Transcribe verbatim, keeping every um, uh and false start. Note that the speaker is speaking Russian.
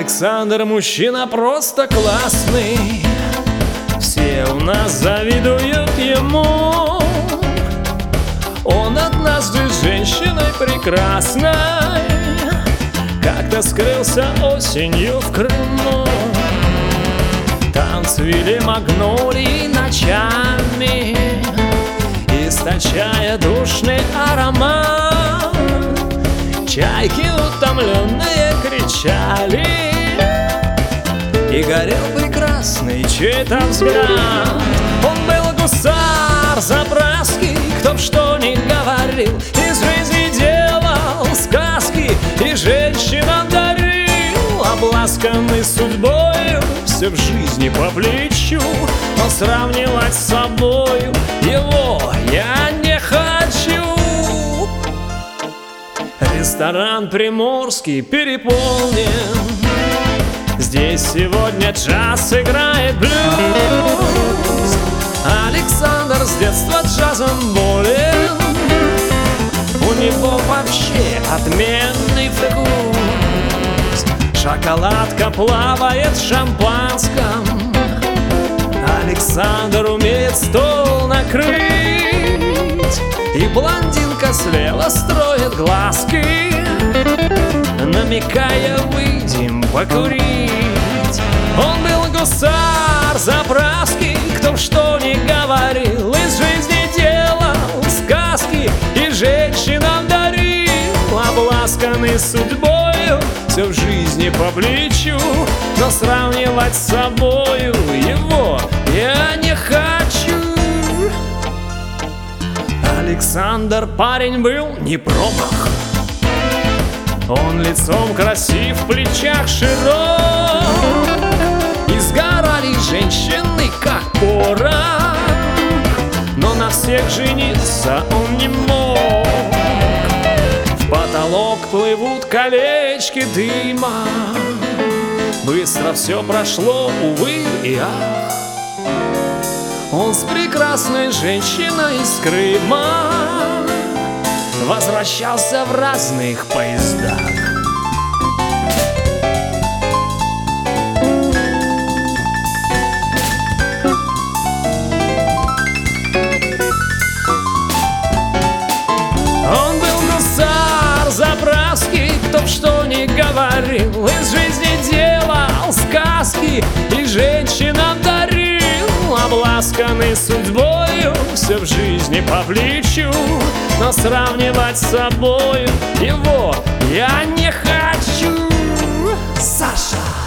Александр мужчина просто классный, все у нас завидуют ему. Он однажды с женщиной прекрасной как-то скрылся осенью в Крыму. Там цвели магнолии ночами, источая душный аромат. Чайки утомленные кричали, и горел прекрасный чей-то взгляд. Он был гусар заправский, кто б что ни говорил, из жизни делал сказки и женщинам дарил. Обласканный судьбою, все в жизни по плечу, но сравнивать с собою его я не хочу. Ресторан приморский переполнен, здесь сегодня джаз играет блюз. Александр с детства джазом болен, у него вообще отменный вкус. Шоколадка плавает в шампанском, Александр умеет стол накрыть. И блондинка слева строит глазки, намекая, выйдем покурить. Он был гусар заправский, кто что ни говорил, из жизни делал сказки и женщинам дарил. Обласканный судьбою, все в жизни по плечу, но сравнивать с собою его я не хочу. Александр парень был не промах, он лицом красив, в плечах широк, и сгорали женщины, как порох, но на всех жениться он не мог. В потолок плывут колечки дыма, быстро все прошло, увы и ах. Он с прекрасной женщиной из Крыма возвращался в разных поездах. Он был гусар заправский, кто б что ни говорил, из жизни делал сказки и женщинам дарил. Обласканный судьбою, все в жизни по плечу, но сравнивать с собою его я не хочу. Саша!